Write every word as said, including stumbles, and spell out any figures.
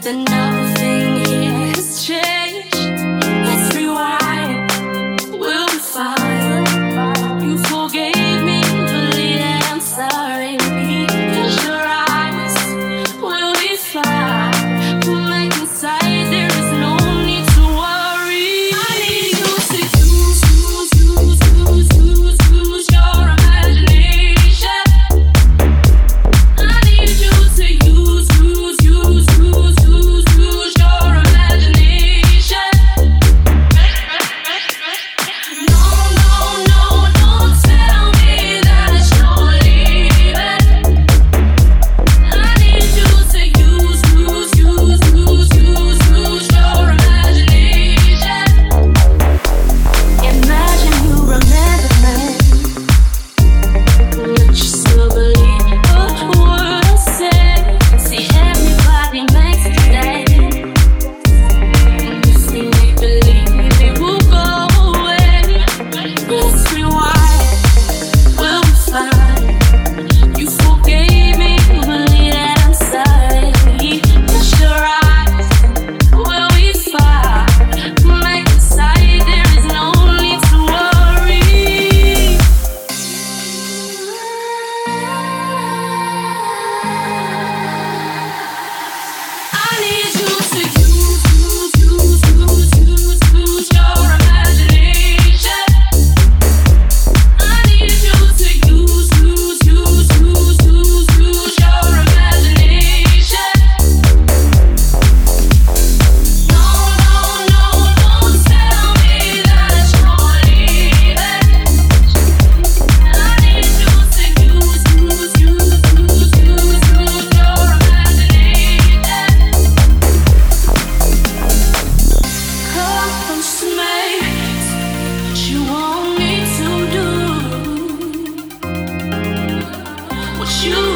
nothing here has changed. Let's rewind, we'll be fine. You forgave me, believe that I'm sorry. Close your eyes, we'll be fine. We'll make inside, there is no need to worry. I need you to use, use, use, use, use, use your imagination. I need you to use, use, use, use, use, use your imagination. No, no, no, don't tell me that you're leaving. I need you to use, use, use, use, use, use your imagination. Imagine you remember me, but you still believe a word I say. See, everybody makes mistakes. You see, make believe it will go away. Let's rewind, we'll be fine. You forgave me, believe that I'm sorry. Close your eyes, we'll be fine. Make inside, there is no need to worry. I need you to use, use, use, use, use, use your imagination. I need you to use, use, use, use, use, use your imagination. No, no, no, don't tell me that you're leaving. I need you to use, use, use, use, use, use your imagination. Come close to me, what you want me to do, what you